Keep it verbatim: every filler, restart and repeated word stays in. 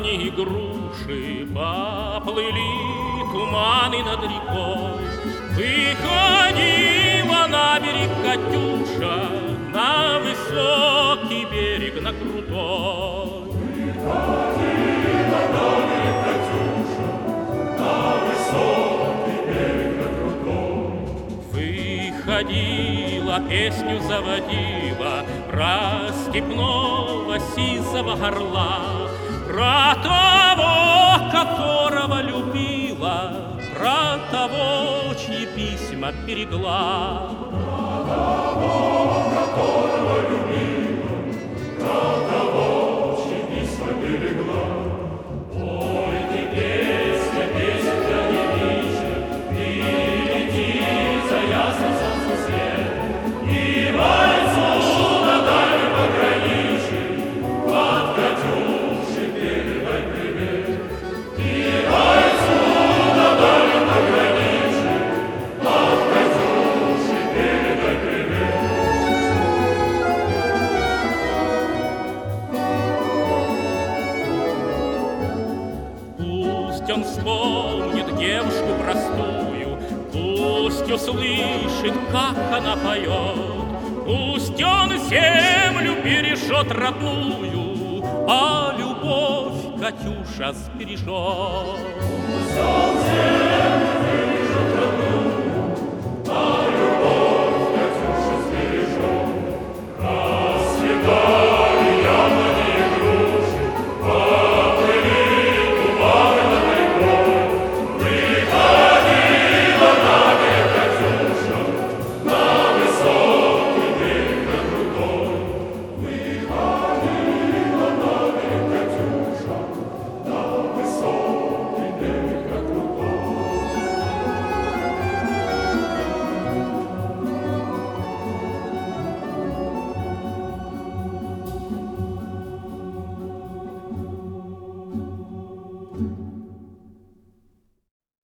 яблони и груши, поплыли туманы над рекой. Выходила на берег Катюша, на высокий берег, на крутой. Выходила на берег Катюша, на высокий берег, на крутой. Выходила, песню заводила про степного сизого орла, про того, которого любила, про того, чьи письма берегла. Про того, которого любила, про того, чьи письма берегла. Пойте, песня, песенка девичья, и лети за ясный солнцем свет, и бойцу на дальнем пограничье от Катюши передай привет. И бойцу на дальнем пограничье от Катюши передай привет. Пусть он вспомнит девушку простую, пусть услышит, как она поет, пусть он землю бережет родную, а любовь Катюша сбережет. Пусть он землю